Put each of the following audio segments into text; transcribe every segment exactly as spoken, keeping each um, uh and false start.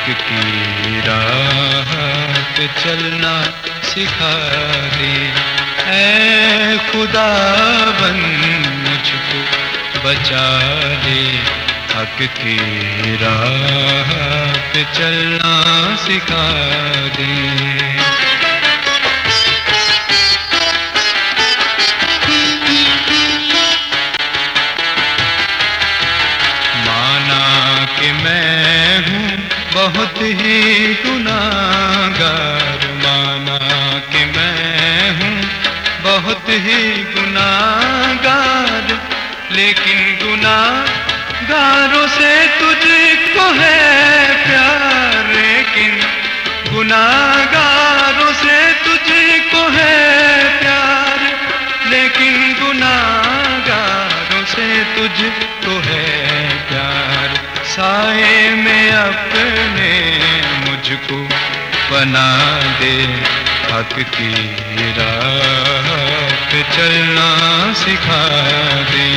हक की राह पे चलना सिखा दे। ऐ खुदावन मुझको बचा ले, हक की राह पे चलना सिखा दे। कि मैं हूँ बहुत ही गुनाहगार, माना कि मैं हूँ बहुत ही गुनाहगार, लेकिन गुनाहगारों से तुझको है प्यार, लेकिन गुनाहगारों से तुझको है प्यार, लेकिन गुनाहगारों से तुझको है प्यार। साए में अपने मुझको बना दे, हक की राह पे चलना सिखा दे।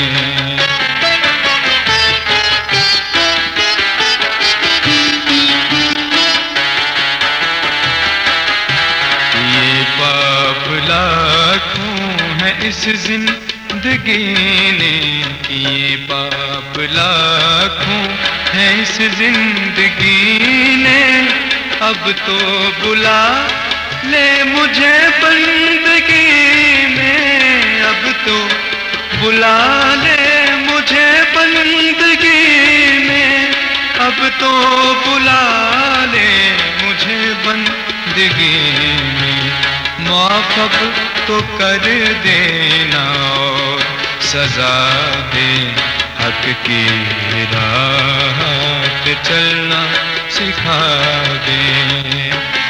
ये पाप लाखों है इस जिंदगी ने, ये पाप लाखों है इस जिंदगी ने, अब तो बुला ले मुझे बंदगी में, अब तो बुला ले मुझे बंदगी में, अब तो बुला ले मुझे बंदगी में। माफ़ अब तो कर देना और सजा दे, हक की राह पे चलना सिखा दे।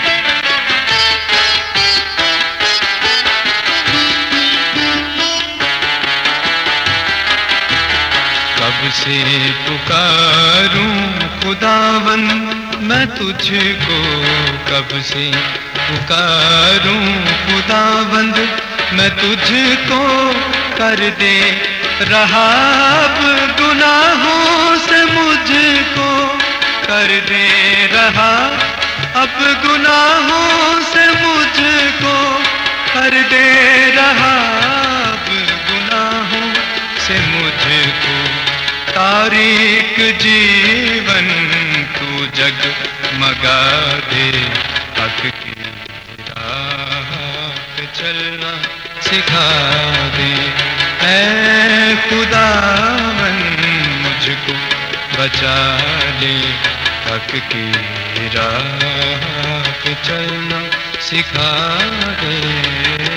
कब से पुकारूं खुदावन मैं तुझको, कब से पुकारूं खुदावंद मैं तुझको, कर दे रहा अब गुनाहों से मुझको, कर दे रहा अब गुनाहों से मुझको, कर दे रहा अब गुनाहों से मुझको। तारीक जीवन तू जगमगा दे, हक की राह पे चलना सिखा दे। ऐ खुदावन मुझको बचा ले, हक की राह पे चलना सिखा दे।